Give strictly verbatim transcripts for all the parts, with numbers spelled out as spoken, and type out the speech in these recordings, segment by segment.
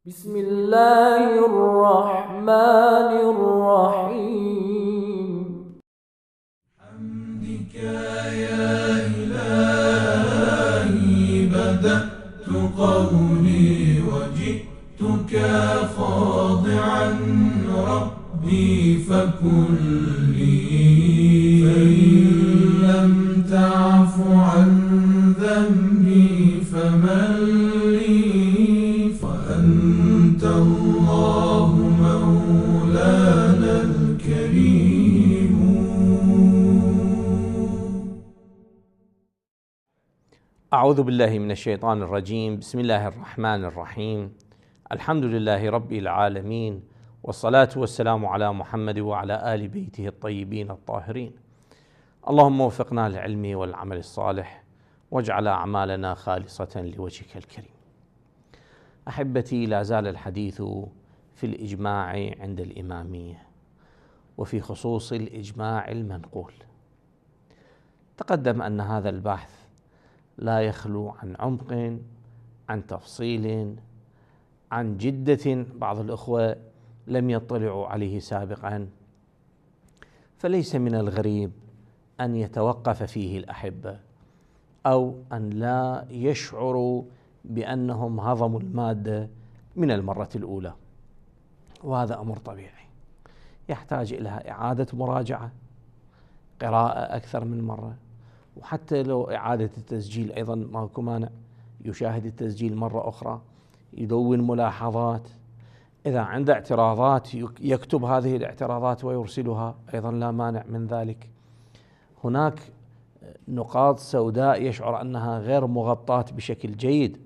بسم الله الرحمن الرحيم. حمدك يا إلهي بدأت قولي وجئتك خاضعا ربي فكلي، فإن لم تعف عن ذنبي فمن لي، وأنت الله مولانا الكريم. أعوذ بالله من الشيطان الرجيم. بسم الله الرحمن الرحيم. الحمد لله رب العالمين، والصلاة والسلام على محمد وعلى آل بيته الطيبين الطاهرين. اللهم وفقنا للعلم والعمل الصالح، واجعل أعمالنا خالصة لوجهك الكريم. أحبتي، لا زال الحديث في الإجماع عند الإمامية، وفي خصوص الإجماع المنقول. تقدم أن هذا البحث لا يخلو عن عمق، عن تفصيل، عن جدة بعض الأخوة لم يطلعوا عليه سابقا، فليس من الغريب أن يتوقف فيه الأحبة أو أن لا يشعروا بأنهم هضموا المادة من المرة الأولى، وهذا أمر طبيعي يحتاج إلى إعادة مراجعة، قراءة أكثر من مرة، وحتى لو إعادة التسجيل أيضا ماكو مانع، يشاهد التسجيل مرة أخرى، يدون ملاحظات، إذا عنده اعتراضات يكتب هذه الاعتراضات ويرسلها، أيضا لا مانع من ذلك. هناك نقاط سوداء يشعر أنها غير مغطاة بشكل جيد،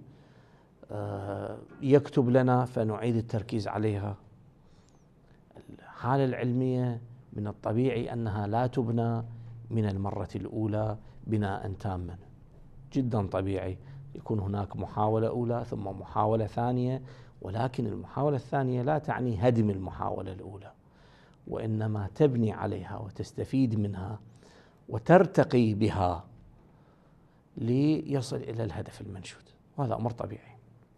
يكتب لنا فنعيد التركيز عليها. الحالة العلمية من الطبيعي أنها لا تبنى من المرة الأولى بناء تاما، جدا طبيعي يكون هناك محاولة أولى ثم محاولة ثانية، ولكن المحاولة الثانية لا تعني هدم المحاولة الأولى، وإنما تبني عليها وتستفيد منها وترتقي بها ليصل إلى الهدف المنشود، وهذا أمر طبيعي.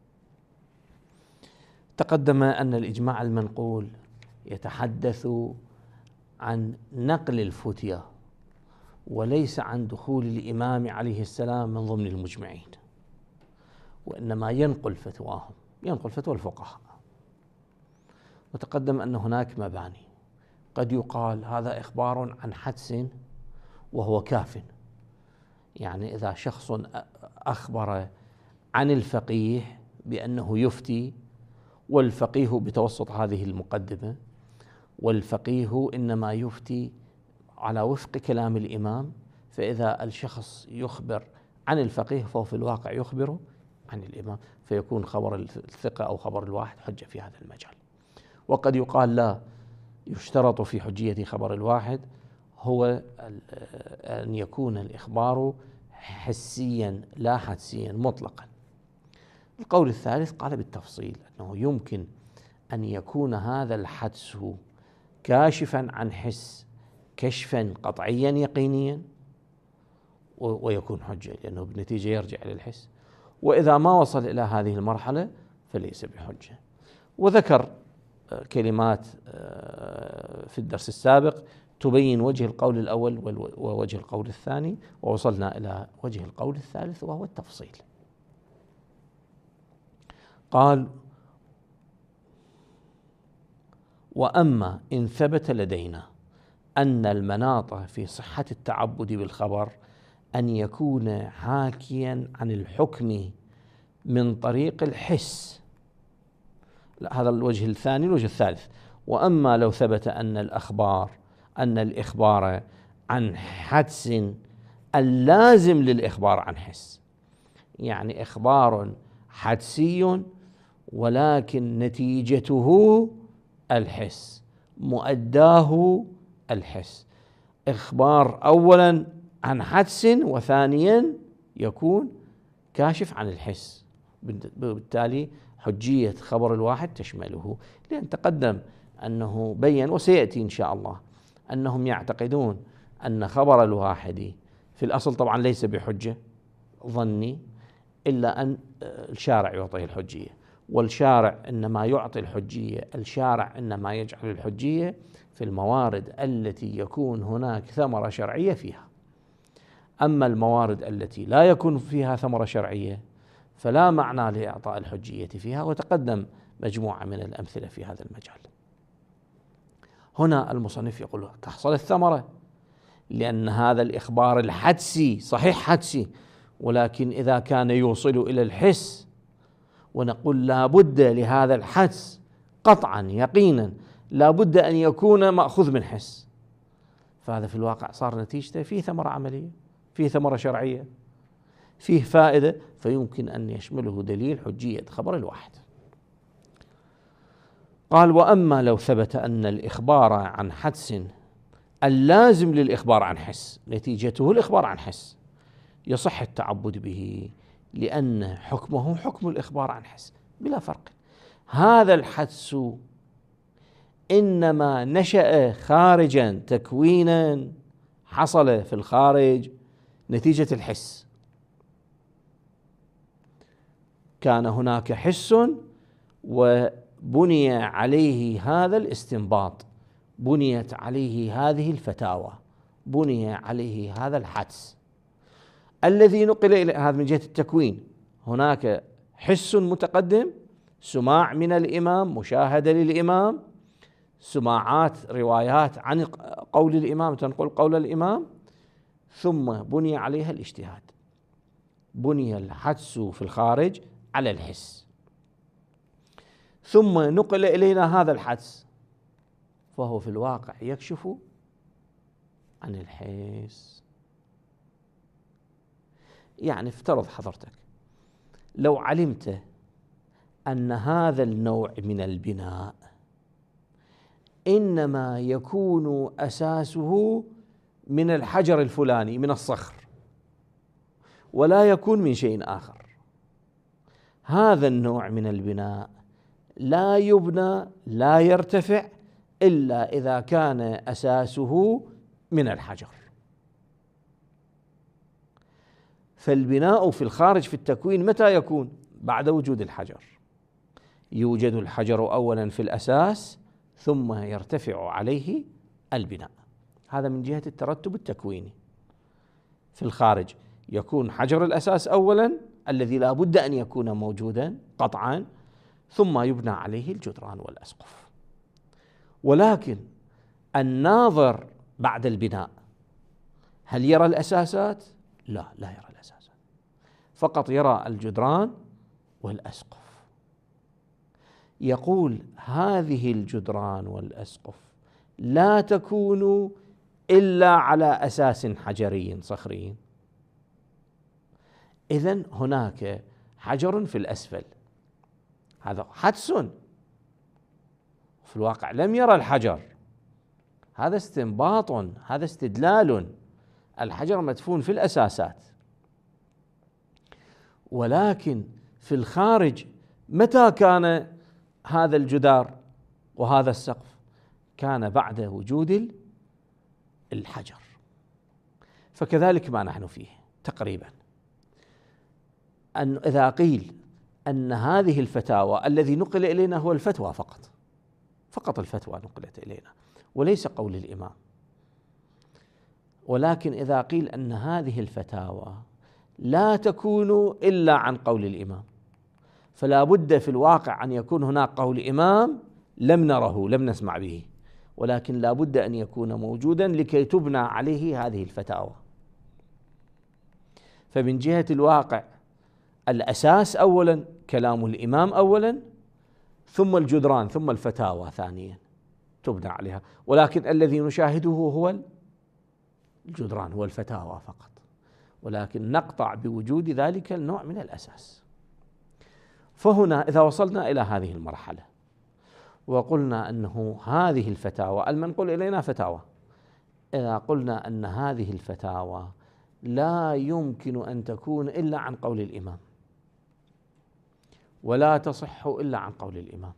تقدم أن الإجماع المنقول يتحدث عن نقل الفتية وليس عن دخول الإمام عليه السلام من ضمن المجمعين، وإنما ينقل فتواهم، ينقل فتوى الفقهاء. وتقدم أن هناك مباني، قد يقال هذا إخبار عن حدس وهو كاف، يعني إذا شخص أخبر عن الفقيه بأنه يفتي، والفقيه بتوسط هذه المقدمة، والفقيه إنما يفتي على وفق كلام الإمام، فإذا الشخص يخبر عن الفقيه فهو في الواقع يخبر عن الإمام، فيكون خبر الثقة أو خبر الواحد حجة في هذا المجال. وقد يقال لا، يشترط في حجية خبر الواحد هو أن يكون الإخبار حسيا لا حدسيا مطلقا. القول الثالث قال بالتفصيل أنه يمكن أن يكون هذا الحدس كاشفا عن حس كشفا قطعيا يقينيا ويكون حجة، لأنه بالنتيجة يرجع إلى الحس، وإذا ما وصل إلى هذه المرحلة فليس بحجة. وذكر كلمات في الدرس السابق تبين وجه القول الأول ووجه القول الثاني، ووصلنا إلى وجه القول الثالث وهو التفصيل. قال: وأما إن ثبت لدينا أن المناط في صحة التعبد بالخبر أن يكون حاكيا عن الحكم من طريق الحس، لا، هذا الوجه الثاني. الوجه الثالث: وأما لو ثبت أن الأخبار أن الإخبار عن حدس اللازم للإخبار عن حس، يعني إخبار حدسي ولكن نتيجته الحس، مؤداه الحس، إخبار أولا عن حدس وثانيا يكون كاشف عن الحس، بالتالي حجية خبر الواحد تشمله، لأن تقدم أنه بين وسيأتي إن شاء الله أنهم يعتقدون أن خبر الواحد في الأصل طبعا ليس بحجة ظني، إلا أن الشارع يعطيه الحجية، والشارع إنما يعطي الحجية، الشارع إنما يجعل الحجية في الموارد التي يكون هناك ثمرة شرعية فيها. أما الموارد التي لا يكون فيها ثمرة شرعية فلا معنى لإعطاء الحجية فيها، وتقدم مجموعة من الأمثلة في هذا المجال. هنا المصنف يقول تحصل الثمرة، لأن هذا الإخبار الحدسي صحيح حدسي، ولكن إذا كان يوصل إلى الحس، ونقول لا بد لهذا الحدس قطعا يقينا لا بد أن يكون مأخوذ من حس، فهذا في الواقع صار نتيجته فيه ثمرة عملية، فيه ثمرة شرعية، فيه فائدة، فيمكن أن يشمله دليل حجية خبر الواحد. قال: وأما لو ثبت أن الإخبار عن حدس اللازم للإخبار عن حس نتيجته الإخبار عن حس يصح التعبد به، لأن حكمه حكم الإخبار عن حس بلا فرق. هذا الحدس إنما نشأ خارجا، تكوينا حصل في الخارج نتيجة الحس، كان هناك حس وبني عليه هذا الاستنباط، بنيت عليه هذه الفتاوى، بني عليه هذا الحدس الذي نقل إلى هذا من جهة التكوين. هناك حس متقدم، سماع من الإمام، مشاهدة للإمام، سماعات روايات عن قول الإمام تنقل قول الإمام، ثم بني عليها الاجتهاد، بني الحدس في الخارج على الحس، ثم نقل إلينا هذا الحدس، فهو في الواقع يكشف عن الحس. يعني افترض حضرتك لو علمت أن هذا النوع من البناء إنما يكون أساسه من الحجر الفلاني، من الصخر، ولا يكون من شيء آخر، هذا النوع من البناء لا يبنى لا يرتفع إلا إذا كان أساسه من الحجر. فالبناء في الخارج في التكوين متى يكون؟ بعد وجود الحجر. يوجد الحجر أولا في الأساس ثم يرتفع عليه البناء، هذا من جهة الترتب التكويني. في الخارج يكون حجر الأساس أولا الذي لا بد أن يكون موجودا قطعا، ثم يبنى عليه الجدران والأسقف. ولكن الناظر بعد البناء هل يرى الأساسات؟ لا، لا يرى الأساسات، فقط يرى الجدران والأسقف. يقول هذه الجدران والأسقف لا تكون إلا على أساس حجري صخري. إذن هناك حجر في الأسفل، هذا حدس، في الواقع لم يرى الحجر، هذا استنباط، هذا استدلال، الحجر مدفون في الأساسات. ولكن في الخارج متى كان هذا الجدار وهذا السقف؟ كان بعد وجود الحجر. فكذلك ما نحن فيه تقريبا، أن إذا قيل أن هذه الفتاوى الذي نقل إلينا هو الفتوى فقط، فقط الفتوى نقلت إلينا وليس قول الإمام، ولكن إذا قيل أن هذه الفتاوى لا تكون إلا عن قول الإمام، فلا بد في الواقع أن يكون هناك قول إمام لم نره لم نسمع به، ولكن لا بد أن يكون موجودا لكي تبنى عليه هذه الفتاوى. فمن جهة الواقع الأساس أولا كلام الإمام أولا، ثم الجدران، ثم الفتاوى ثانيا تبنى عليها، ولكن الذي نشاهده هو الجدران، هو الفتاوى فقط، ولكن نقطع بوجود ذلك النوع من الأساس. فهنا إذا وصلنا إلى هذه المرحلة وقلنا أنه هذه الفتاوى المنقول إلينا فتاوى، إذا قلنا أن هذه الفتاوى لا يمكن أن تكون إلا عن قول الإمام، ولا تصح إلا عن قول الإمام،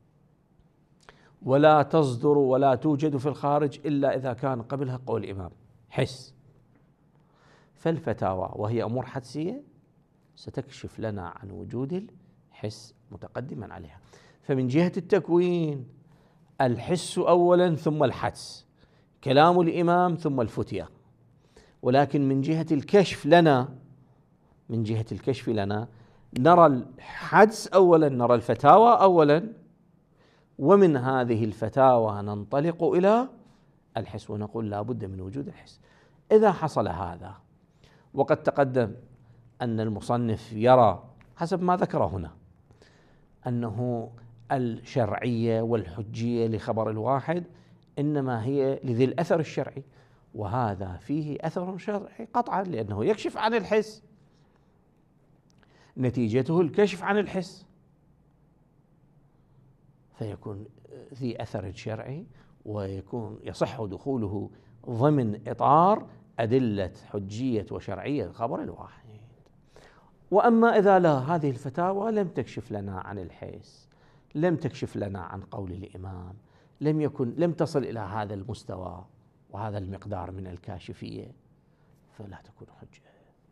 ولا تصدر ولا توجد في الخارج إلا إذا كان قبلها قول الإمام حس، فالفتاوى وهي أمور حدسية ستكشف لنا عن وجود الحس متقدما عليها. فمن جهة التكوين الحس أولا ثم الحدس، كلام الإمام ثم الفتية. ولكن من جهة الكشف لنا من جهة الكشف لنا نرى الحدس أولا، نرى الفتاوى أولا، ومن هذه الفتاوى ننطلق إلى الحس ونقول لا بد من وجود الحس. إذا حصل هذا، وقد تقدم أن المصنف يرى حسب ما ذكر هنا أنه الشرعية والحجية لخبر الواحد إنما هي لذي الأثر الشرعي، وهذا فيه أثر شرعي قطعا لأنه يكشف عن الحس، نتيجته الكشف عن الحس، فيكون ذي أثر شرعي ويكون يصح دخوله ضمن إطار أدلة حجية وشرعية الخبر الواحد. وأما إذا لا، هذه الفتاوى لم تكشف لنا عن الحس، لم تكشف لنا عن قول الإمام، لم يكن لم تصل إلى هذا المستوى وهذا المقدار من الكاشفية، فلا تكون حجة.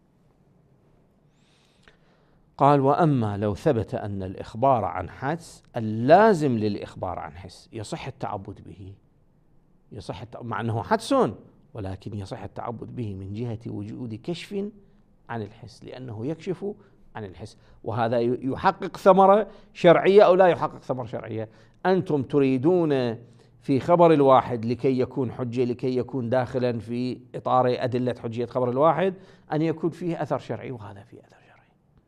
قال: وأما لو ثبت أن الإخبار عن حدس اللازم للإخبار عن حس يصح التعبد به، يصح مع أنه حدس ولكن يصح التعبد به من جهة وجود كشف عن الحس، لأنه يكشف عن الحس، وهذا يحقق ثمرة شرعية أو لا يحقق ثمرة شرعية. أنتم تريدون في خبر الواحد لكي يكون حجة، لكي يكون داخلا في إطار أدلة حجية خبر الواحد، أن يكون فيه أثر شرعي، وهذا فيه أثر شرعي،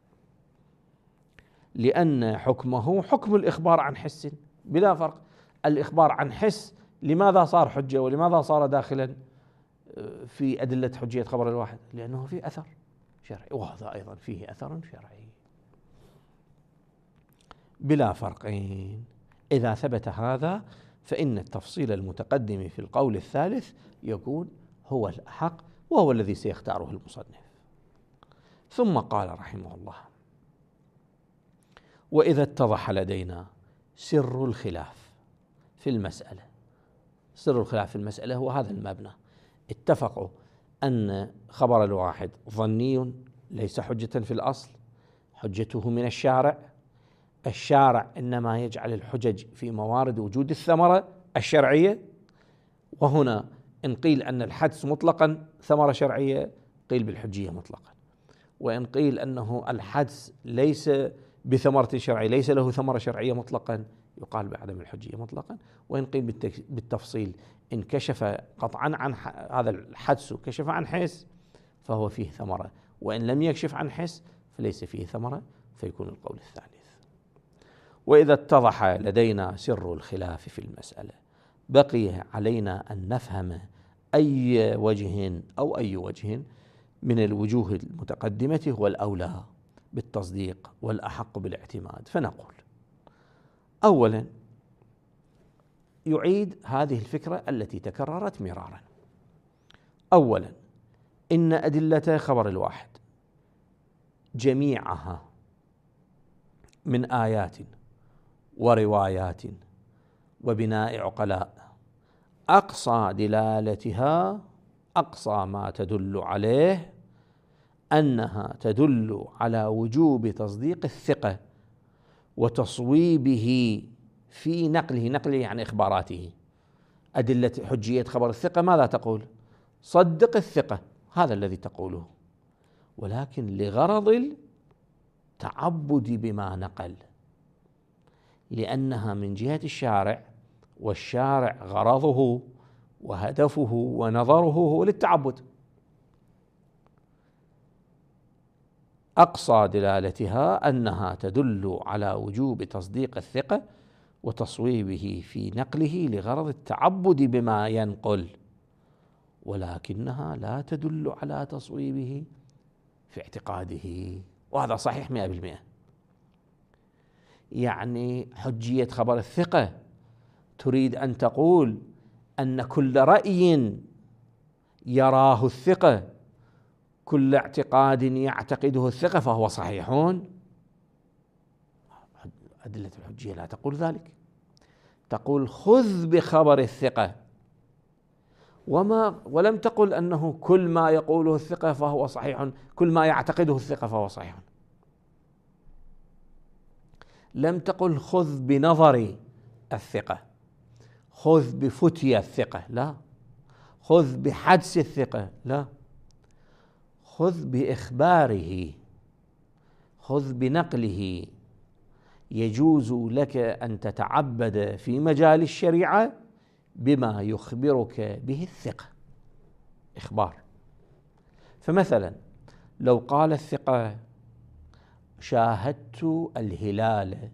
لأن حكمه حكم الإخبار عن حس بلا فرق. الإخبار عن حس لماذا صار حجة ولماذا صار داخلا في أدلة حجية خبر الواحد؟ لأنه فيه أثر شرعي، وهذا أيضا فيه أثر شرعي بلا فرقين. إذا ثبت هذا فإن التفصيل المتقدم في القول الثالث يكون هو الأحق، وهو الذي سيختاره المصنف. ثم قال رحمه الله: وإذا اتضح لدينا سر الخلاف في المسألة. سر الخلاف في المسألة هو هذا المبنى. اتفقوا أن خبر الواحد ظني ليس حجة في الأصل، حجته من الشارع. الشارع إنما يجعل الحجج في موارد وجود الثمرة الشرعية، وهنا إن قيل أن الحدس مطلقا ثمرة شرعية قيل بالحجية مطلقا، وإن قيل أنه الحدس ليس بثمرة شرعية ليس له ثمرة شرعية مطلقا يقال بعدم الحجية مطلقا، وإن قيل بالتفصيل إن كشف قطعا عن هذا الحدس كشف عن حس فهو فيه ثمرة، وإن لم يكشف عن حس فليس فيه ثمرة، فيكون القول الثالث. وإذا اتضح لدينا سر الخلاف في المسألة بقي علينا أن نفهم أي وجه أو أي وجه من الوجوه المتقدمة هو الأولى بالتصديق والأحق بالاعتماد. فنقول: أولا يعيد هذه الفكرة التي تكررت مرارا. أولا إن أدلة خبر الواحد جميعها من آيات وروايات وبناء عقلاء أقصى دلالتها أقصى ما تدل عليه أنها تدل على وجوب تصديق الثقة وتصويبه في نقله. نقله عن إخباراته. أدلة حجية خبر الثقة ماذا تقول؟ صدق الثقة، هذا الذي تقوله، ولكن لغرض التعبد بما نقل، لأنها من جهة الشارع، والشارع غرضه وهدفه ونظره هو للتعبد. أقصى دلالتها أنها تدل على وجوب تصديق الثقة وتصويبه في نقله لغرض التعبد بما ينقل، ولكنها لا تدل على تصويبه في اعتقاده، وهذا صحيح مئة بالمئة. يعني حجية خبر الثقة تريد أن تقول أن كل رأي يراه الثقة، كل اعتقاد يعتقده الثقة فهو صحيح. أدلة الحجية لا تقول ذلك، تقول خذ بخبر الثقة، وما ولم تقل أنه كل ما يقوله الثقة فهو صحيح، كل ما يعتقده الثقة فهو صحيح. لم تقل خذ بنظر الثقة، خذ بفتية الثقة، لا، خذ بحدس الثقة، لا، خذ بإخباره، خذ بنقله. يجوز لك أن تتعبد في مجال الشريعة بما يخبرك به الثقة، إخبار. فمثلا لو قال الثقة شاهدت الهلال،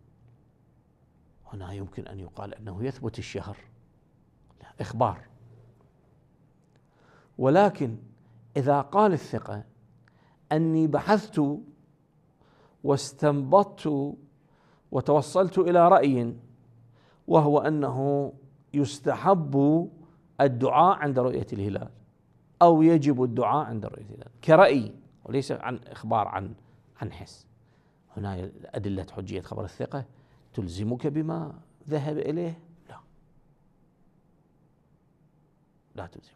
هنا يمكن أن يقال أنه يثبت الشهر، لا، إخبار. ولكن إذا قال الثقة أني بحثت واستنبطت وتوصلت إلى رأي، وهو أنه يستحب الدعاء عند رؤية الهلال أو يجب الدعاء عند رؤية الهلال كرأي وليس عن إخبار عن عن حس، هنا أدلة حجية خبر الثقة تلزمك بما ذهب إليه؟ لا، لا تلزمك.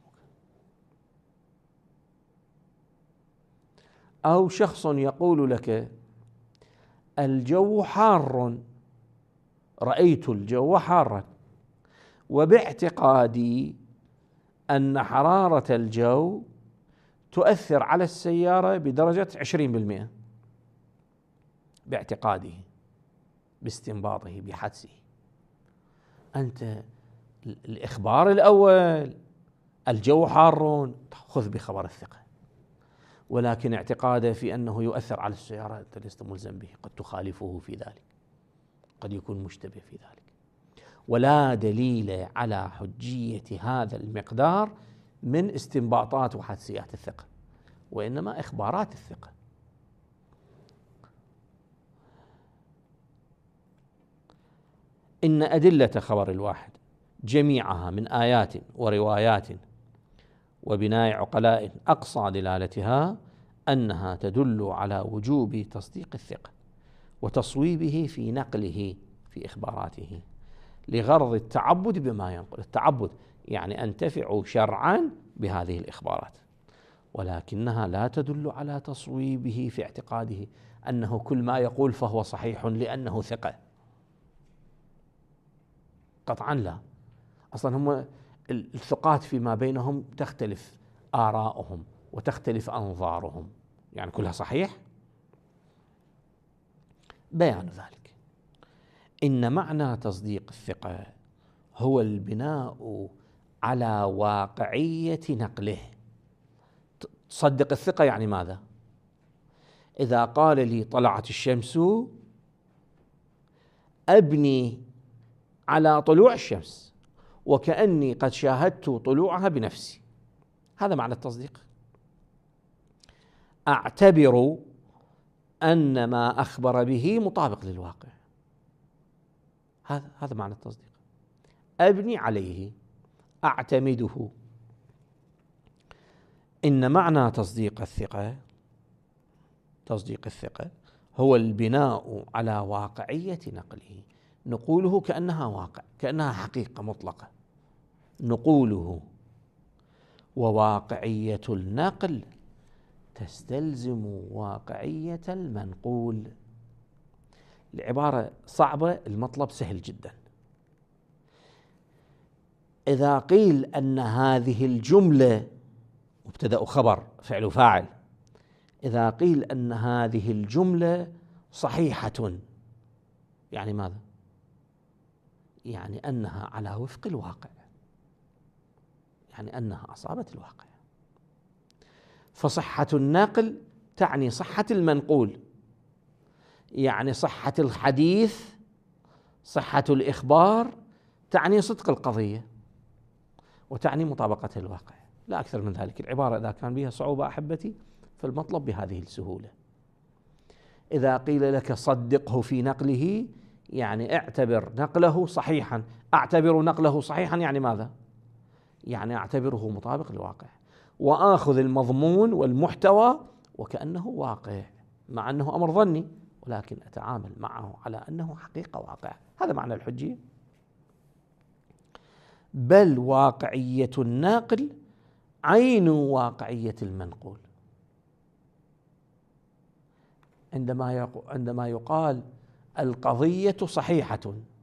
أو شخص يقول لك الجو حار، رأيت الجو حارا، وباعتقادي أن حرارة الجو تؤثر على السيارة بدرجة عشرين بالمئة، باعتقاده، باستنباطه، بحدسه. أنت الإخبار الأول الجو حار خذ بخبر الثقة، ولكن اعتقاده في أنه يؤثر على السيارة أنت لست ملزم به، قد تخالفه في ذلك، قد يكون مشتبه في ذلك. ولا دليل على حجية هذا المقدار من استنباطات وحدسيات الثقة، وإنما إخبارات الثقة. إن أدلة خبر الواحد جميعها من آيات وروايات وبناء عقلاء أقصى دلالتها أنها تدل على وجوب تصديق الثقة وتصويبه في نقله في إخباراته لغرض التعبد بما ينقل. التعبد يعني أنتفع شرعا بهذه الإخبارات، ولكنها لا تدل على تصويبه في اعتقاده أنه كل ما يقول فهو صحيح لأنه ثقة، قطعا لا. أصلا هم الثقات فيما بينهم تختلف آراؤهم وتختلف أنظارهم، يعني كلها صحيح. بيان ذلك إن معنى تصديق الثقة هو البناء على واقعية نقله. تصدق الثقة يعني ماذا؟ إذا قال لي طلعت الشمس أبني على طلوع الشمس وكأني قد شاهدت طلوعها بنفسي، هذا معنى التصديق. أعتبر أن ما أخبر به مطابق للواقع، هذا هذا معنى التصديق. أبني عليه، أعتمده. إن معنى تصديق الثقة تصديق الثقة هو البناء على واقعية نقله. نقوله كأنها واقع، كأنها حقيقة مطلقة، نقوله. وواقعية النقل تستلزم واقعية المنقول. العبارة صعبة، المطلب سهل جدا. إذا قيل أن هذه الجملة مبتدأ خبر فعل فاعل، إذا قيل أن هذه الجملة صحيحة يعني ماذا؟ يعني أنها على وفق الواقع، يعني أنها أصابت الواقع. فصحة النقل تعني صحة المنقول، يعني صحة الحديث، صحة الإخبار تعني صدق القضية وتعني مطابقة الواقع، لا أكثر من ذلك. العبارة إذا كان بها صعوبة أحبتي فالمطلب بهذه السهولة. إذا قيل لك صدقه في نقله يعني اعتبر نقله صحيحا، أعتبر نقله صحيحا يعني ماذا؟ يعني أعتبره مطابق للواقع، وآخذ المضمون والمحتوى وكأنه واقع، مع أنه أمر ظني، ولكن أتعامل معه على أنه حقيقة واقع. هذا معنى الحجية. بل واقعية الناقل عين واقعية المنقول. عندما عندما يقال القضية صحيحة،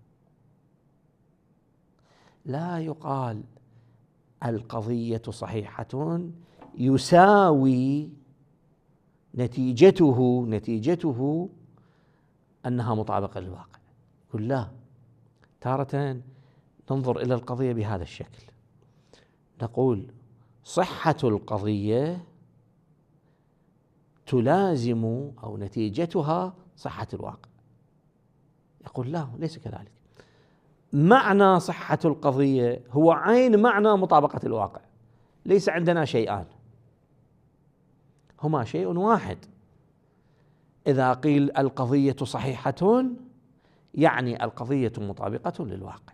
لا يقال القضية صحيحة يساوي نتيجته نتيجته أنها مطابقة للواقع. يقول لا، تارة ننظر إلى القضية بهذا الشكل، نقول صحة القضية تلازم أو نتيجتها صحة الواقع. يقول لا، ليس كذلك. معنى صحة القضية هو عين معنى مطابقة الواقع، ليس عندنا شيئان، هما شيء واحد. إذا قيل القضية صحيحة يعني القضية مطابقة للواقع.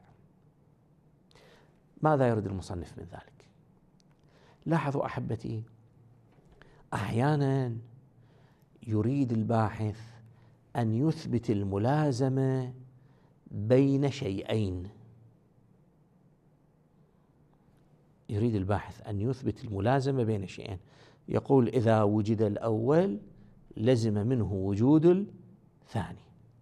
ماذا يريد المصنف من ذلك؟ لاحظوا أحبتي، أحيانا يريد الباحث أن يثبت الملازمة بين شيئين، يريد الباحث أن يثبت الملازمة بين شيئين، يقول إذا وجد الأول لزم منه وجود الثاني.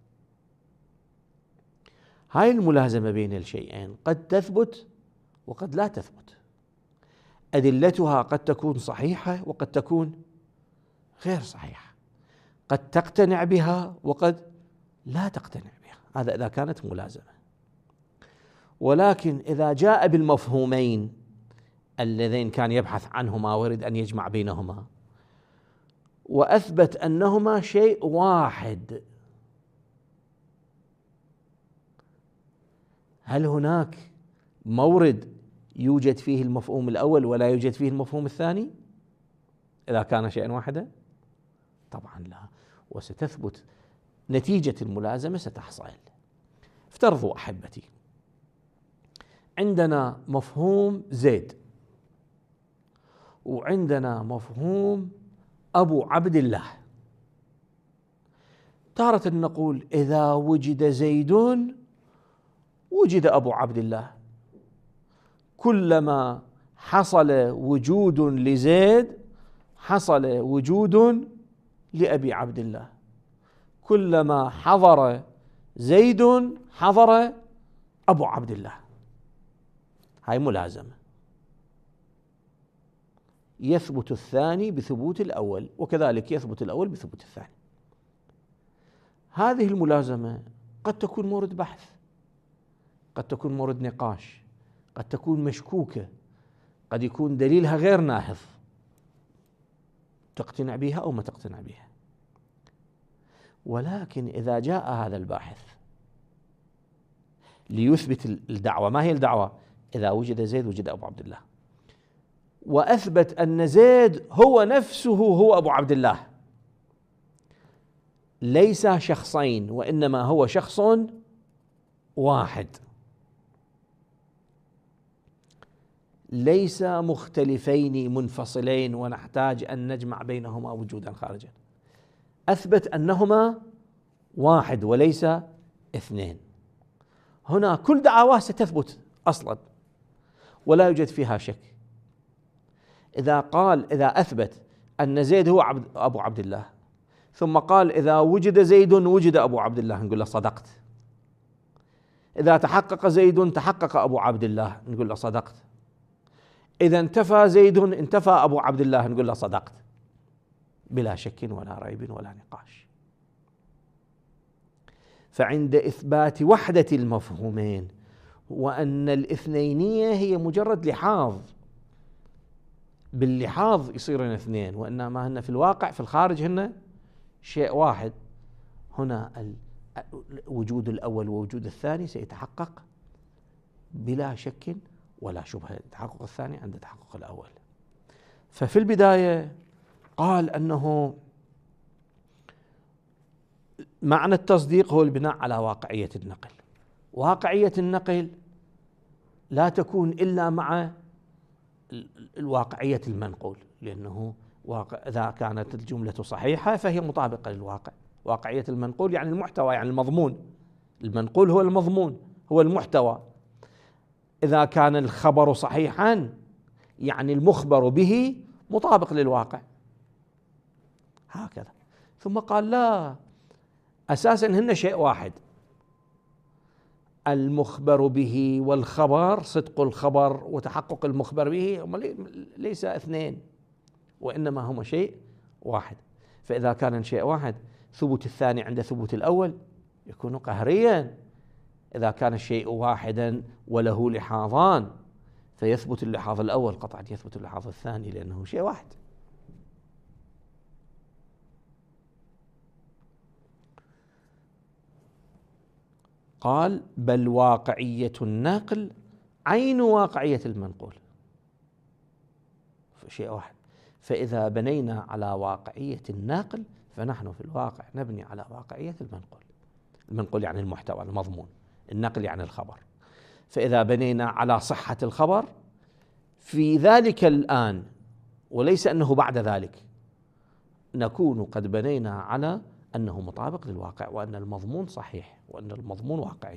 هاي الملازمة بين الشيئين قد تثبت وقد لا تثبت، أدلتها قد تكون صحيحة وقد تكون غير صحيحة، قد تقتنع بها وقد لا تقتنع بها، هذا إذا كانت ملازمة. ولكن إذا جاء بالمفهومين اللذين كان يبحث عنهما ويريد أن يجمع بينهما وأثبت أنهما شيء واحد، هل هناك مورد يوجد فيه المفهوم الأول ولا يوجد فيه المفهوم الثاني إذا كان شيئا واحدا؟ طبعا لا، وستثبت نتيجة الملازمة ستحصل. افترضوا أحبتي عندنا مفهوم زيد وعندنا مفهوم أبو عبد الله. تارة نقول إذا وجد زيد وجد أبو عبد الله، كلما حصل وجود لزيد حصل وجود لأبي عبد الله، كلما حضر زيد حضر أبو عبد الله. هاي ملازمة، يثبت الثاني بثبوت الأول وكذلك يثبت الأول بثبوت الثاني. هذه الملازمة قد تكون مورد بحث، قد تكون مورد نقاش، قد تكون مشكوكة، قد يكون دليلها غير ناهض، تقتنع بها أو ما تقتنع بها. ولكن إذا جاء هذا الباحث ليثبت الدعوة، ما هي الدعوة؟ إذا وجد زيد وجد أبو عبد الله، وأثبت أن زيد هو نفسه هو أبو عبد الله، ليس شخصين وإنما هو شخص واحد، ليس مختلفين منفصلين ونحتاج أن نجمع بينهما وجودا خارجا، أثبت أنهما واحد وليس اثنين. هنا كل دعواه ستثبت أصلا ولا يوجد فيها شك. إذا قال إذا أثبت أن زيد هو عبد أبو عبد الله ثم قال إذا وجد زيد وجد أبو عبد الله، نقول له صدقت. إذا تحقق زيد تحقق أبو عبد الله، نقول له صدقت. إذا انتفى زيد انتفى أبو عبد الله، نقول له صدقت، بلا شك ولا ريب ولا نقاش. فعند إثبات وحدة المفهومين وأن الاثنينية هي مجرد لحاظ، باللحاظ يصيرن اثنين وإنما هن في الواقع في الخارج هن شيء واحد، هنا وجود الأول ووجود الثاني سيتحقق بلا شك ولا شبهة، تحقق الثاني عند تحقق الأول. ففي البداية قال أنه معنى التصديق هو البناء على واقعية النقل. واقعية النقل لا تكون إلا مع الواقعية المنقول، لأنه واقع إذا كانت الجملة صحيحة فهي مطابقة للواقع. واقعية المنقول يعني المحتوى، يعني المضمون. المنقول هو المضمون، هو المحتوى. إذا كان الخبر صحيحا يعني المخبر به مطابق للواقع، هكذا. ثم قال لا، أساسا هن شيء واحد، المخبر به والخبر، صدق الخبر وتحقق المخبر به ليس اثنين، وإنما هما شيء واحد. فإذا كان شيء واحد ثبوت الثاني عند ثبوت الأول يكون قهريا. إذا كان الشيء واحدا وله لحاظان فيثبت اللحاظ الأول قطعا يثبت اللحاظ الثاني، لأنه شيء واحد. قال بل واقعية الناقل عين واقعية المنقول، شيء واحد. فإذا بنينا على واقعية الناقل فنحن في الواقع نبني على واقعية المنقول. المنقول يعني المحتوى المضمون، النقل يعني الخبر. فإذا بنينا على صحة الخبر في ذلك الآن وليس أنه بعد ذلك، نكون قد بنينا على أنه مطابق للواقع، وأن المضمون صحيح، وأن المضمون واقعي.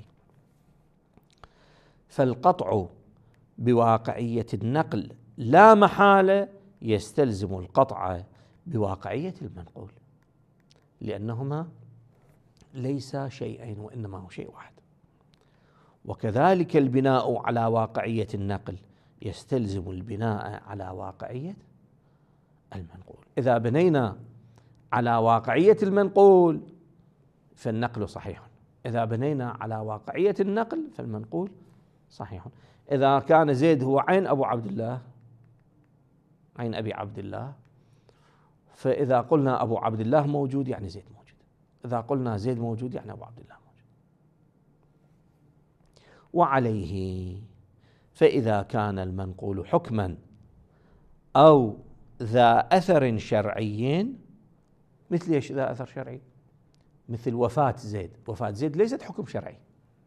فالقطع بواقعية النقل لا محالة يستلزم القطع بواقعية المنقول، لأنهما ليس شيئين وإنما هو شيء واحد. وكذلك البناء على واقعية النقل يستلزم البناء على واقعية المنقول. إذا بنينا على واقعية المنقول فالنقل صحيح، إذا بنينا على واقعية النقل فالمنقول صحيح. إذا كان زيد هو عين أبو عبد الله، عين أبي عبد الله، فإذا قلنا أبو عبد الله موجود يعني زيد موجود، إذا قلنا زيد موجود يعني أبو عبد الله موجود. وعليه فإذا كان المنقول حكما أو ذا أثر شرعي، مثل ايش ذا أثر شرعي؟ مثل وفاة زيد. وفاة زيد ليست حكم شرعي.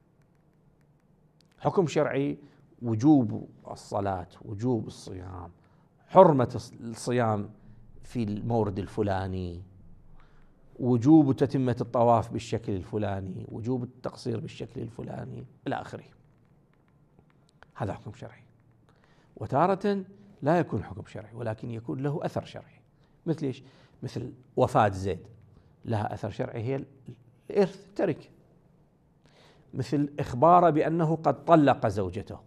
حكم شرعي وجوب الصلاة، وجوب الصيام، حرمة الصيام في المورد الفلاني، وجوب تتمة الطواف بالشكل الفلاني، وجوب التقصير بالشكل الفلاني إلى آخره. هذا حكم شرعي. وتارة لا يكون حكم شرعي ولكن يكون له أثر شرعي. مثل ايش؟ مثل وفاة زيد لها أثر شرعي هي الإرث، التركة. مثل إخباره بأنه قد طلق زوجته،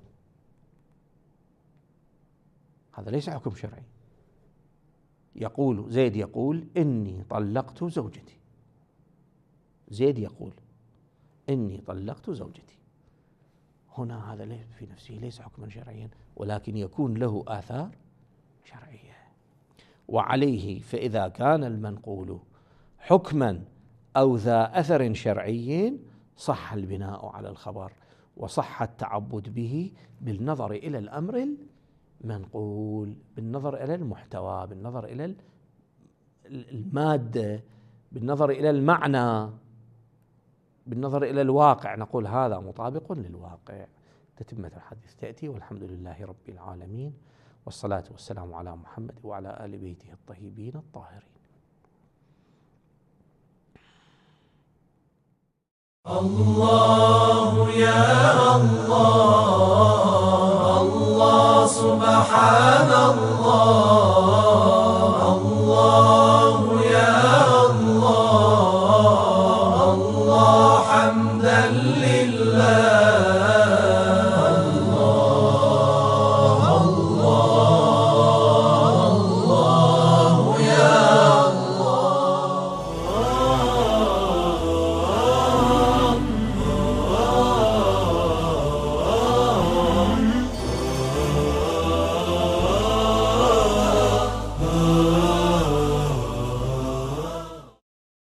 هذا ليس حكم شرعي. يقول زيد يقول إني طلقت زوجتي، زيد يقول إني طلقت زوجتي، هنا هذا في نفسه ليس حكما شرعيا ولكن يكون له آثار شرعية. وعليه فإذا كان المنقول حكما أو ذا أثر شرعي صح البناء على الخبر، وصح التعبد به بالنظر إلى الأمر المنقول، بالنظر إلى المحتوى، بالنظر إلى المادة، بالنظر إلى المعنى، بالنظر إلى الواقع. نقول هذا مطابق للواقع. تتمة الحديث تأتي، والحمد لله رب العالمين، والصلاة والسلام على محمد وعلى آل بيته الطيبين الطاهرين. الله يا الله، الله سبحان الله.